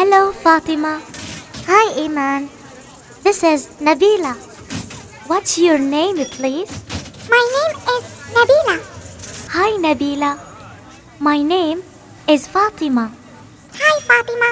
Hello, Fatima. Hi, Iman. This is Nabila. What's your name, please? My name is Nabila. Hi, Nabila. My name is Fatima. Hi, Fatima.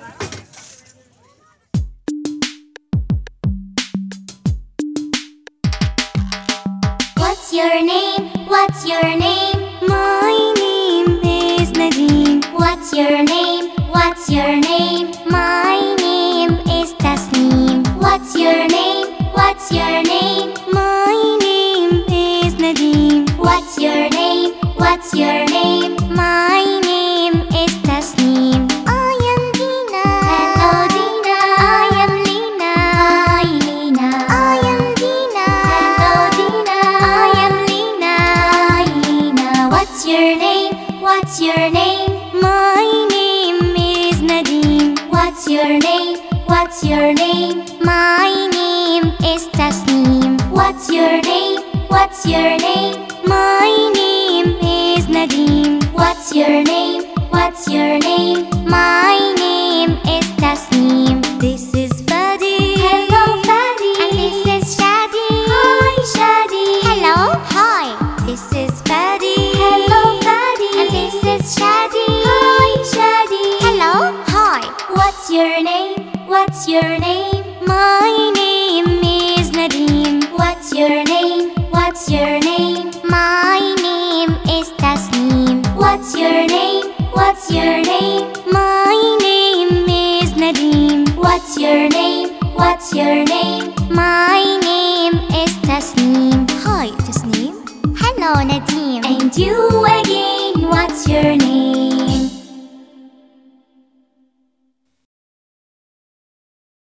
What's your name? What's your name? My name is Nadeem. What's your name? What's your name? My name is Tasneem. What's your name? What's your name? My name is Nadeem. What's your name? What's your name? My name is Tasneem. I am Dina. Hello, Dina. I am Lina. Hi, Lina. I am Dina. Hello, Dina. I am Lina. Hi, Lina. What's your name? What's your name? My name is Nadeem. What's your name? What's your name? My name is Tasneem. What's your name? What's your name? My name is Nadeem. What's your name? What's your name? My name is Tasneem. This is Fadi. Hello, Fadi. And this is Shadi. Hi, Shadi. Hello. Hi. This is Fadi. Hello, Fadi. And this is Shadi. Hi, Shadi. Hello. Hi. What's your name? What's your name? My name is Nadeem. What's your name? What's your name? My name is Tasneem. What's your name? What's your name? My name is Nadeem. What's your name? What's your name? My name is Tasneem. Hi, Tasneem. Hello, Nadeem. And you again, what's your name?